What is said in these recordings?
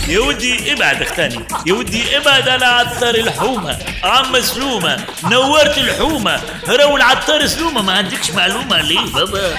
يا ودي ابعد اختاني، يا ودي ابعد على عطار الحومة. عم سلومة نورت الحومة، رو العطار سلومة. ما عندكش معلومة ليه بابا؟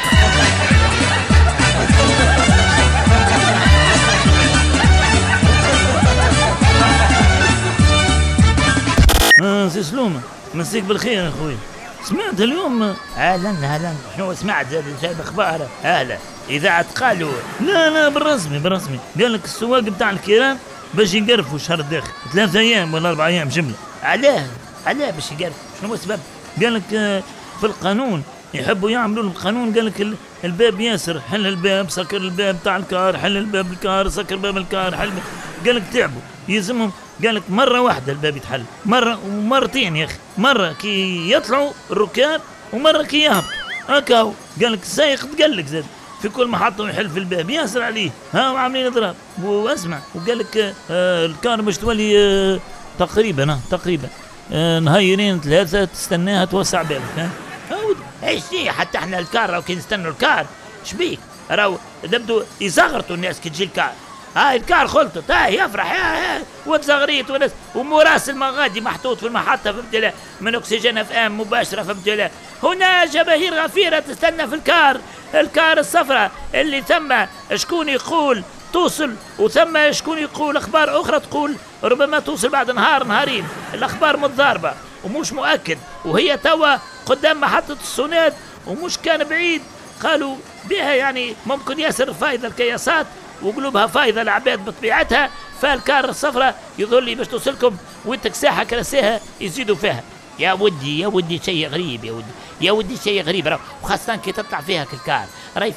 سي سلومة مسيك بالخير يا خويا. سمعت اليوم؟ اهلا شنو سمعت؟ جايب اخبار؟ اهلا اذاعة قالوا. لا بالرسمي قال لك السواق بتاع الكيران باش يقرفوا الشهر الداخل 3 ايام ولا 4 ايام جمله. علاه باش يقرف؟ شنو السبب؟ قال لك في القانون يحبوا يعملوا القانون. قال لك الباب ياسر، حل الباب، سكر الباب تاع الكار، حل الباب الكار، سكر باب الكار، حل. قال لك تعبوا يلزمهم. قال لك مرة واحدة الباب يتحل، مرة ومرتين يا أخي، مرة كي يطلعوا الركاب ومرة كي يهبط هكاو. قال لك السايق تقلق زاد في كل محطة ويحل في الباب ياسر عليه، ها وعاملين اضراب. واسمع وقال لك الكار باش تولي تقريبا نهايرين 3 تستناها توسع بالك. ايش حتى احنا الكار راهو كي نستنوا الكار شبيك راهو نبدو يزغرطوا الناس كي تجي الكار. هاي الكار خلطت، هاي يفرح وتزغريت وناس ومراس المغادي محطوط في المحطة فهمت له، من اكسجين اف ام مباشرة فهمت له. هنا جماهير غفيرة تستنى في الكار الصفراء اللي ثم شكون يقول توصل وثم شكون يقول اخبار اخرى تقول ربما توصل بعد نهارين. الاخبار متضاربة ومش مؤكد، وهي توا قدام محطة السونات ومش كان بعيد. قالوا بها يعني ممكن ياسر فايدة الكياسات وقلوبها فايضة العباد بطبيعتها، فالكار الصفراء يظل لي باش توصلكم وانتك ساحة كرسيها يزيدوا فيها. يا ودي شيء غريب، يا ودي شيء غريب. وخاصة كي تطلع فيها الكار راي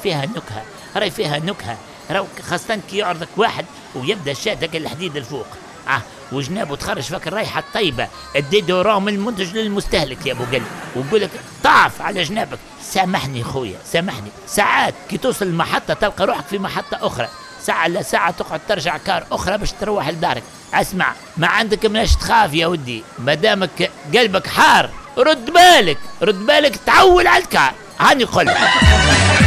فيها نكهة خاصة كي يعرضك واحد ويبدا شادك الحديد الفوق وجنابه تخرج فك الرايحة الطيبة الديدوران من المنتج للمستهلك يا ابو قلب، ويقول لك طاف على جنابك. سامحني خويا سامحني، ساعات كي توصل المحطة تلقى روحك في محطة أخرى، ساعة لا ساعة تقعد ترجع كار أخرى باش تروح لدارك. اسمع ما عندك مناش تخاف يا ودي، مادامك قلبك حار رد بالك تعول على الكار. هاني قل